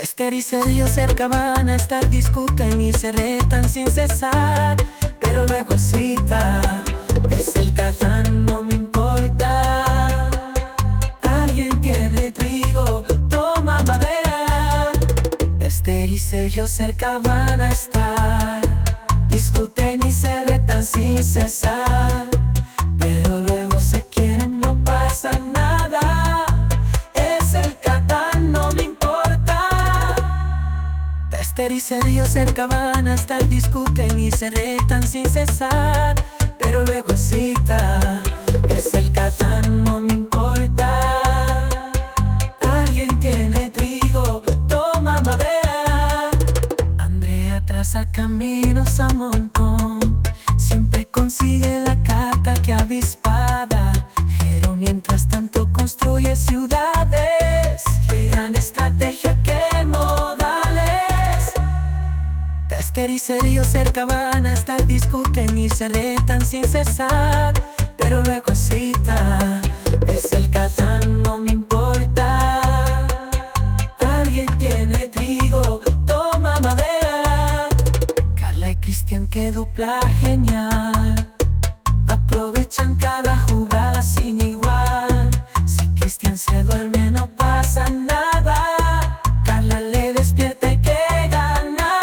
Esther y Sergio cerca van a estar, discuten y se retan sin cesar. Pero luego cita, es el Catán, no me importa. Alguien tiene trigo, toma madera. Esther y Sergio cerca van a estar, discuten y se retan sin cesar. Pero luego se quieren, no pasa nada. Es el Catán, no me importa. Esther y Sergio cerca van a estar, discuten y se retan sin cesar. Pero luego cita, es el Catán, no me importa. Alguien tiene trigo, toma madera. Andrea traza caminos a montón, siempre consigue la carta que avispada. Pero mientras tanto construye ciudades. Qué gran estrategia, qué modales. Esther y Sergio cerca van a estar, discuten y se retan sin cesar. Pero luego cita, es el Catán, no me importa. Alguien tiene trigo, toma madera. Carla y Cristian, qué dupla genial, aprovechan cada jugada sin igual. Si Cristian se duerme no pasa nada, Carla le despierta y que gana.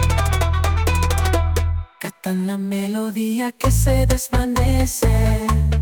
Catan la melodía que se desvanece.